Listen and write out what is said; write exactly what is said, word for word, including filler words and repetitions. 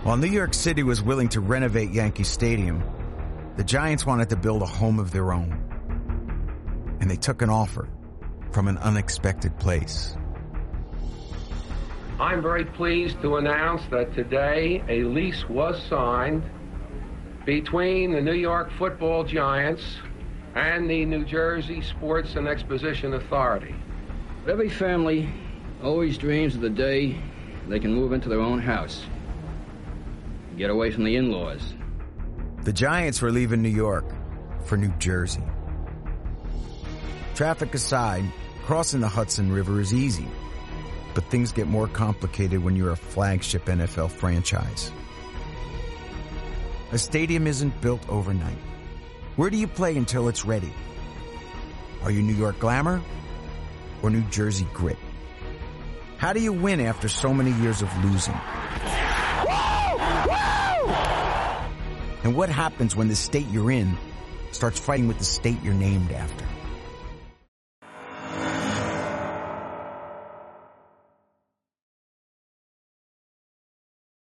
While New York City was willing to renovate Yankee Stadium, the Giants wanted to build a home of their own. And they took an offer from an unexpected place. I'm very pleased to announce that today a lease was signed between the New York Football Giants and the New Jersey Sports and Exposition Authority. Every family always dreams of the day they can move into their own house, get away from the in-laws. The Giants were leaving New York for New Jersey. Traffic aside, crossing the Hudson River is easy, but things get more complicated when you're a flagship N F L franchise. A stadium isn't built overnight. Where do you play until it's ready? Are you New York glamour or New Jersey grit? How do you win after so many years of losing? And what happens when the state you're in starts fighting with the state you're named after?